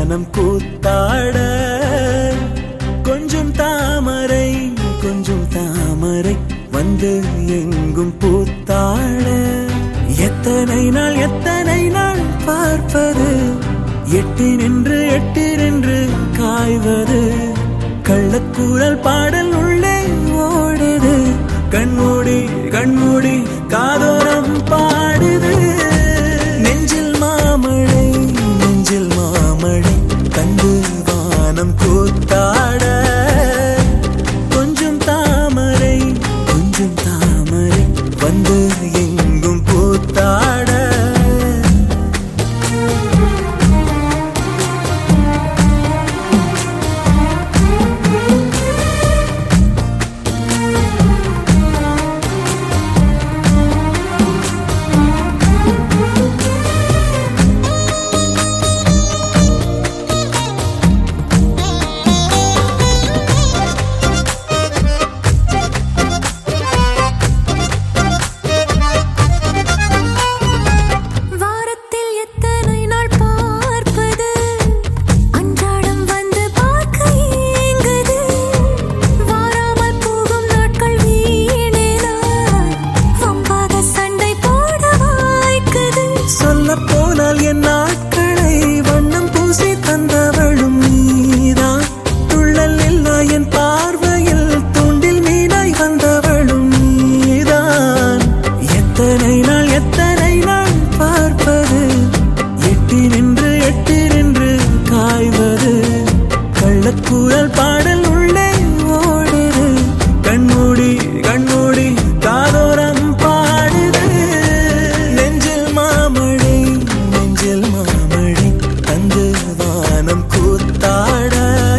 வானம் கூத்தாட கொஞ்சம் தாமரை வந்து எங்கும் பூத்தாட எத்தனை நாள் பார்ப்பது எட்டி நின்று காய்வது கள்ளக்கூறல் பாடல் உள்ளே ஓடுது கண்மூடி காதோரம் பாடுது நெஞ்சில் மாமழை கண்டு வானம் கூத்தாட கொஞ்சம் தாமரை வந்து எங்கும் பூத்தாட போனால் என் நாட்களை வண்ணம் பூசி தந்தவளும் நீதான் துள்ளல் இல்லா என் பார்வையில் தூண்டில் மீனாய் வந்தவளும் நீதான் எத்தனை நாள் பார்ப்பது எட்டி நின்று காய்வது கள்ளக்கூறல் பாடல் உள்ளே ஓடுது கண்மூடி காதோரம் பாடுது நெஞ்சில் மாமழை தந்து வானம் கூத்தாட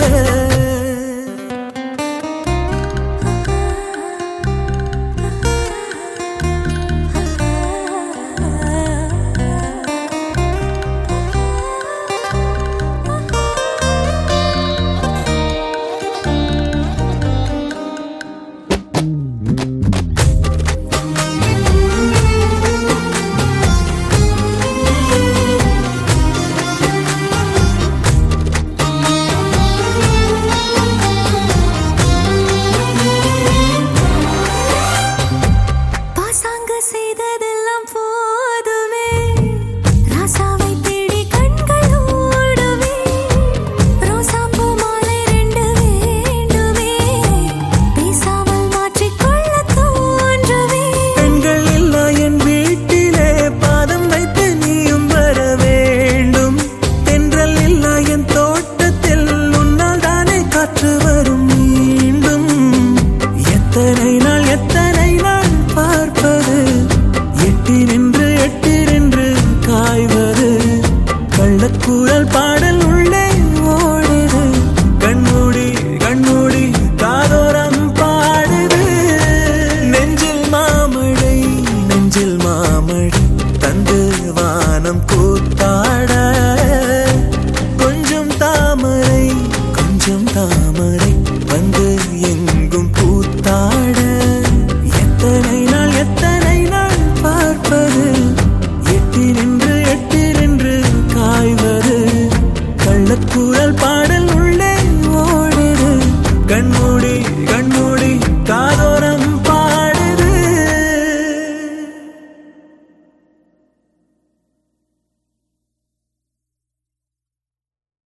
செய்ததெல்லாம் போதுமே ராசாவை தேடி கண்கள் ஓடுவே ரோசாப்பூ மாலை 2 வேண்டுமே பேசாமல் மாற்றிக்கொள்ள தோன்றுவே பெண்கள் இல்லா என் வீட்டிலே பாதம் வைத்து நீயும் வர வேண்டும் தென்றல் இல்லா என் தோட்டத்தில் உன்னால் தானே காற்று வரும் மீண்டும் எத்தனை நாள்